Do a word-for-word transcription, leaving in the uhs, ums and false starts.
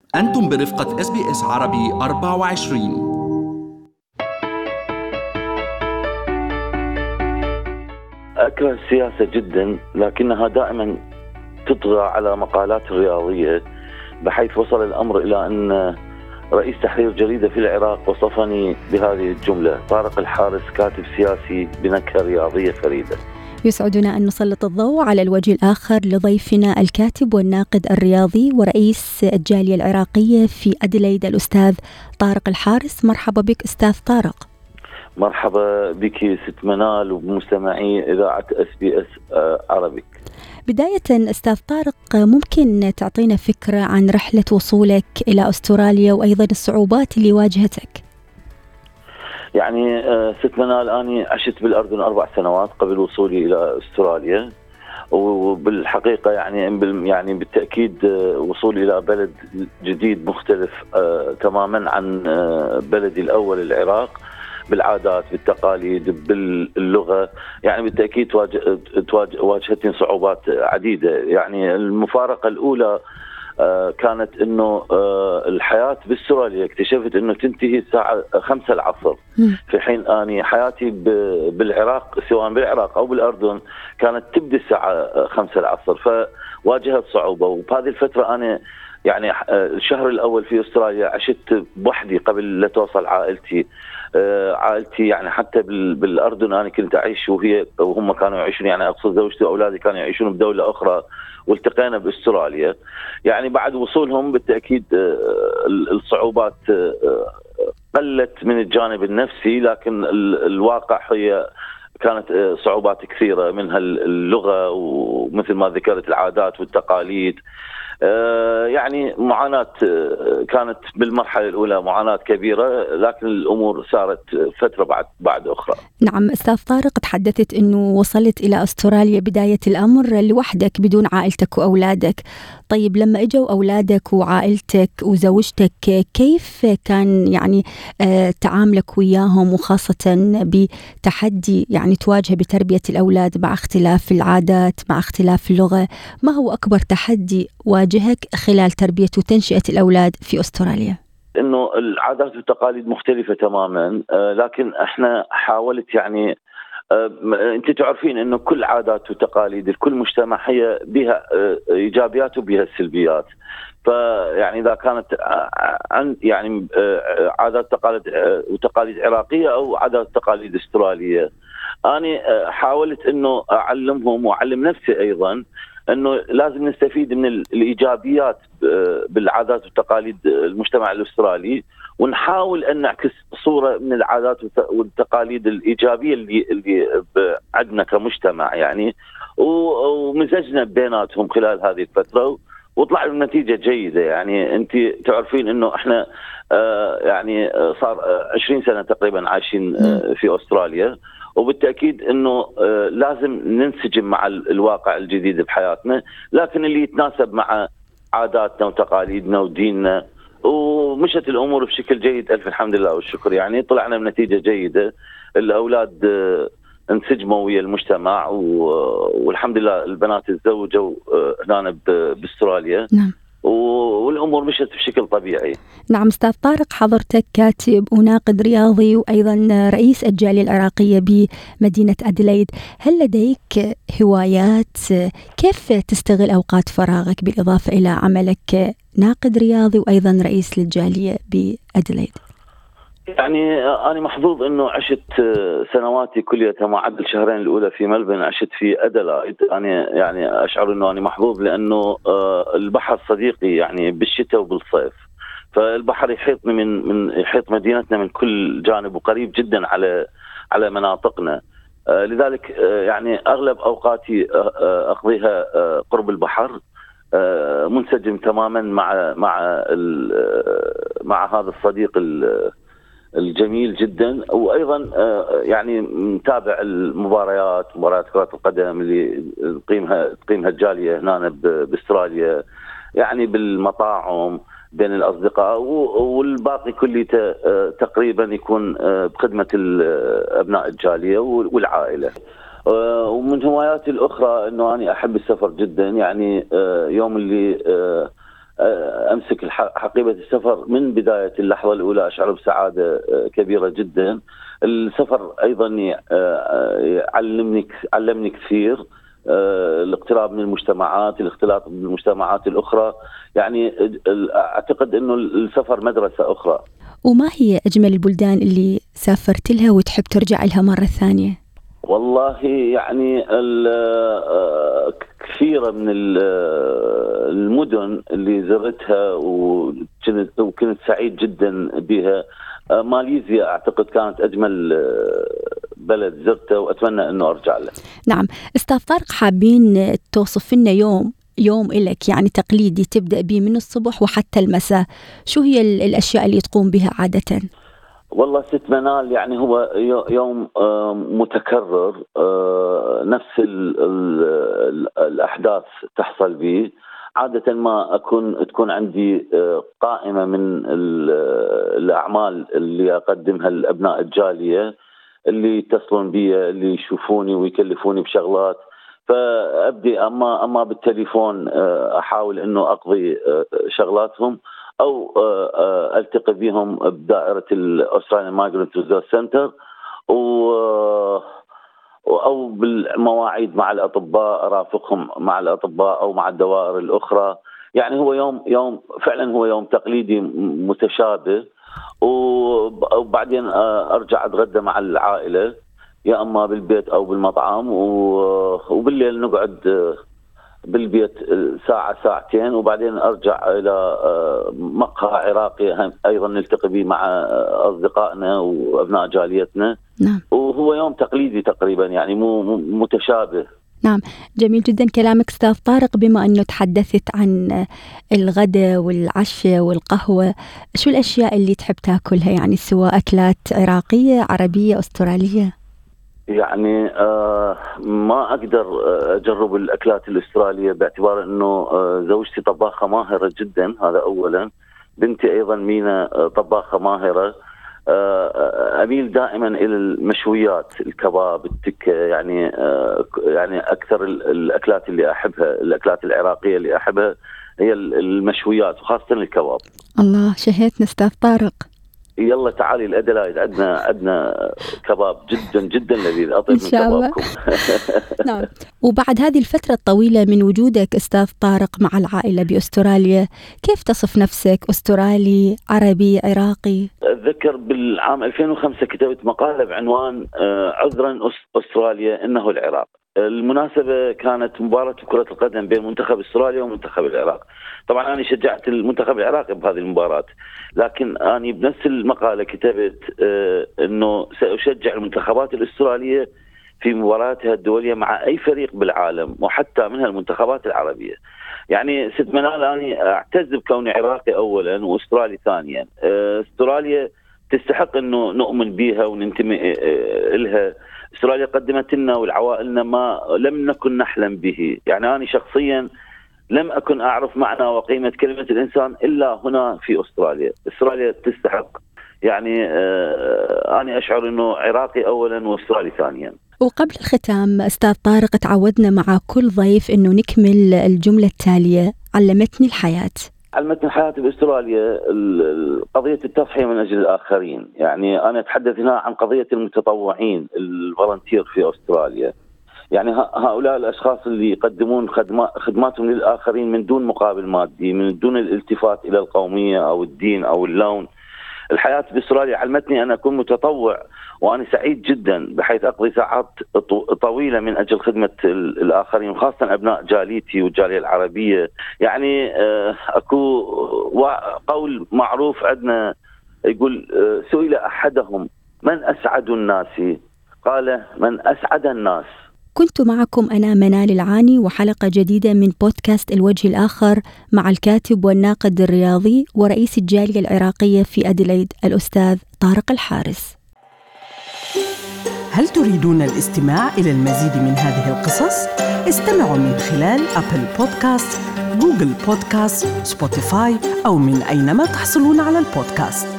أنتم برفقة إس بي إس عربي أربعة وعشرين. أكره السياسة جدا، لكنها دائما تطغى على مقالات الرياضية، بحيث وصل الأمر إلى أن رئيس تحرير جريدة في العراق وصفني بهذه الجملة: طارق الحارس كاتب سياسي بنكهة رياضية فريدة. يسعدنا أن نسلط الضوء على الوجه الآخر لضيفنا الكاتب والناقد الرياضي ورئيس الجالية العراقية في أديلايد الأستاذ طارق الحارس. مرحبا بك أستاذ طارق. مرحبا بك ست منال وبمستمعي إذاعة إس بي إس عربي. بداية أستاذ طارق، ممكن تعطينا فكرة عن رحلة وصولك إلى أستراليا وأيضا الصعوبات اللي واجهتك؟ يعني ست منال، أنا عشت بالأردن أربع سنوات قبل وصولي إلى أستراليا، وبالحقيقة يعني يعني بالتأكيد وصولي إلى بلد جديد مختلف تماما عن بلدي الأول العراق، بالعادات، بالتقاليد، باللغة. يعني بالتأكيد واجهتني صعوبات عديدة. يعني المفارقة الأولى كانت أنه الحياة باستراليا اكتشفت أنه تنتهي الساعة خمسة العصر، في حين أني حياتي بالعراق سواء بالعراق أو بالأردن كانت تبدأ الساعة خمسة العصر، فواجهت صعوبة. وبهذه الفترة أنا يعني الشهر الأول في أستراليا عشت بوحدي قبل لا توصل عائلتي. عائلتي يعني حتى بالأردن أنا كنت أعيش وهي وهم كانوا يعيشون، يعني أقصد زوجتي وأولادي كانوا يعيشون بدولة أخرى، والتقينا بأستراليا. يعني بعد وصولهم بالتأكيد الصعوبات قلت من الجانب النفسي، لكن الواقع هي كانت صعوبات كثيرة، منها اللغة ومثل ما ذكرت العادات والتقاليد. يعني معاناة كانت بالمرحلة الأولى معاناة كبيرة، لكن الأمور صارت فترة بعد بعد أخرى. نعم أستاذ طارق، تحدثت أنه وصلت إلى أستراليا بداية الأمر لوحدك بدون عائلتك وأولادك. طيب لما إجوا أولادك وعائلتك وزوجتك، كيف كان يعني تعاملك وياهم، وخاصة بتحدي يعني تواجه بتربية الأولاد مع اختلاف العادات مع اختلاف اللغة؟ ما هو أكبر تحدي واجهك خلال تربية وتنشئة الأولاد في أستراليا؟ إنه العادات والتقاليد مختلفة تماما، لكن إحنا حاولت يعني أنت تعرفين إنه كل عادات وتقاليد كل مجتمع هي بها إيجابيات وبها السلبيات. فيعني إذا كانت عن يعني عادات تقاليد وتقاليد عراقية أو عادات تقاليد استرالية، أنا حاولت إنه أعلمهم وأعلم نفسي أيضا أنه لازم نستفيد من الإيجابيات بالعادات والتقاليد المجتمع الأسترالي، ونحاول أن نعكس صورة من العادات والتقاليد الإيجابية اللي اللي عندنا كمجتمع يعني، ومزجنا بيناتهم خلال هذه الفترة وطلع النتيجة جيدة. يعني أنت تعرفين أنه إحنا يعني صار عشرين سنة تقريبا عايشين في أستراليا، وبالتأكيد أنه لازم ننسجم مع الواقع الجديد بحياتنا، لكن اللي يتناسب مع عاداتنا وتقاليدنا وديننا، ومشت الأمور بشكل جيد ألف الحمد لله والشكر. يعني طلعنا بنتيجة جيدة، الأولاد انسجموا ويا المجتمع، والحمد لله البنات تزوجوا هنا باستراليا. نعم. والأمور مشت بشكل طبيعي. نعم أستاذ طارق، حضرتك كاتب وناقد رياضي وأيضا رئيس الجالية العراقية بمدينة أديلايد، هل لديك هوايات؟ كيف تستغل أوقات فراغك بالإضافة إلى عملك ناقد رياضي وأيضا رئيس للجالية بأديلايد؟ يعني أنا محظوظ أنه عشت سنواتي كلها ما عدا الشهرين الأولى في ملبن عشت في أديلايد. أنا يعني أشعر أنه أنا محظوظ لأنه البحر صديقي يعني بالشتاء وبالصيف، فالبحر يحيطني من من يحيط مدينتنا من كل جانب وقريب جدا على على مناطقنا. لذلك يعني أغلب أوقاتي أقضيها قرب البحر، منسجم تماما مع مع مع هذا الصديق الجميل جدا. وايضا يعني نتابع المباريات، مباريات كرة القدم اللي تقيمها تقيمها الجالية هنا باستراليا، يعني بالمطاعم بين الاصدقاء، والباقي كله تقريبا يكون بخدمة ابناء الجالية والعائلة. ومن هواياتي الاخرى انه انا احب السفر جدا. يعني يوم اللي أمسك حقيبة السفر من بداية اللحظة الأولى أشعر بسعادة كبيرة جدا. السفر أيضا علمني علمني كثير، الاقتراب من المجتمعات، الاختلاط بالمجتمعات الأخرى، يعني أعتقد أنه السفر مدرسة أخرى. وما هي أجمل البلدان اللي سافرت لها وتحب ترجع لها مرة ثانية؟ والله يعني كثيرة من المدن اللي زرتها وكنت, وكنت سعيد جدا بها. ماليزيا أعتقد كانت أجمل بلد زرته وأتمنى أنه أرجع له. نعم أستاذ طارق، حابين توصف لنا يوم يوم إلك يعني تقليدي تبدأ به من الصبح وحتى المساء، شو هي الأشياء اللي تقوم بها عادة؟ والله ست منال يعني هو يوم متكرر، نفس ال ال الأحداث تحصل به. عادة ما أكون تكون عندي قائمة من الأعمال اللي أقدمها لأبناء الجالية اللي يتصلون بي، اللي يشوفوني ويكلفوني بشغلات، فأبدي أما أما بالتليفون أحاول إنه أقضي شغلاتهم، أو ألتقي بهم بدائرة الأستراليان مايجرنت ريسورس سنتر، أو بالمواعيد مع الأطباء أرافقهم مع الأطباء أو مع الدوائر الأخرى. يعني هو يوم يوم فعلا هو يوم تقليدي متشابه، وبعدين أرجع أتغدى مع العائلة يا أما بالبيت أو بالمطعم، وبالليل نقعد بالبيت ساعة ساعتين، وبعدين أرجع إلى مقهى عراقي أيضا نلتقي به مع أصدقائنا وأبناء جاليتنا. نعم. وهو يوم تقليدي تقريبا، يعني مو متشابه. نعم، جميل جدا كلامك أستاذ طارق. بما أنه تحدثت عن الغداء والعشاء والقهوة، شو الأشياء اللي تحب تاكلها، يعني سواء أكلات عراقية عربية أسترالية؟ يعني آه ما أقدر أجرب الأكلات الأسترالية باعتبار أنه آه زوجتي طباخة ماهرة جدا، هذا أولا. بنتي أيضا مينا طباخة ماهرة. آه أميل دائما إلى المشويات، الكباب، التكة، يعني آه يعني أكثر الأكلات اللي أحبها، الأكلات العراقية اللي أحبها هي المشويات وخاصة الكباب. الله، شهيتنا أستاذ طارق. يلا تعالي الأدلايد، عندنا عندنا كباب جدا جدا لذيذ، أطيب من كبابكم. نعم. وبعد هذه الفترة الطويلة من وجودك أستاذ طارق مع العائلة بأستراليا، كيف تصف نفسك؟ أسترالي، عربي، عراقي؟ أتذكر بالعام ألفين وخمسة كتبت مقالة بعنوان عذرا أستراليا إنه العراق. المناسبة كانت مباراة كرة القدم بين منتخب استراليا ومنتخب العراق. طبعا أنا شجعت المنتخب العراقي بهذه المباراة، لكن أنا بنفس المقالة كتبت أنه سأشجع المنتخبات الأسترالية في مباراتها الدولية مع أي فريق بالعالم، وحتى منها المنتخبات العربية. يعني ست منال أنا أعتز بكوني عراقي أولا وأسترالي ثانيا. استراليا تستحق أنه نؤمن بها وننتمي لها. استراليا قدمت لنا والعوائلنا ما لم نكن نحلم به. يعني أنا شخصيا لم أكن أعرف معنى وقيمة كلمة الإنسان إلا هنا في أستراليا. أستراليا تستحق، يعني آه أنا أشعر أنه عراقي أولا وأسترالي ثانيا. وقبل الختام أستاذ طارق، تعودنا مع كل ضيف أنه نكمل الجملة التالية: علمتني الحياة. علمتني الحياة بأستراليا قضية التضحية من أجل الآخرين. يعني أنا أتحدث هنا عن قضية المتطوعين، الفولنتير في أستراليا. يعني هؤلاء الأشخاص اللي يقدمون خدماتهم للآخرين من دون مقابل مادي، من دون الالتفات إلى القومية أو الدين أو اللون. الحياة بأستراليا علمتني أن أكون متطوع، وأنا سعيد جدا بحيث أقضي ساعات طويلة من أجل خدمة الآخرين، وخاصة أبناء جاليتي والجالية العربية. يعني أكو قول معروف عندنا يقول: سئل أحدهم من أسعد الناس؟ قال: من أسعد الناس. كنت معكم أنا منال العاني، وحلقة جديدة من بودكاست الوجه الآخر مع الكاتب والناقد الرياضي ورئيس الجالية العراقية في أديلايد الأستاذ طارق الحارس. هل تريدون الاستماع إلى المزيد من هذه القصص؟ استمعوا من خلال أبل بودكاست، جوجل بودكاست، سبوتيفاي، أو من أينما تحصلون على البودكاست.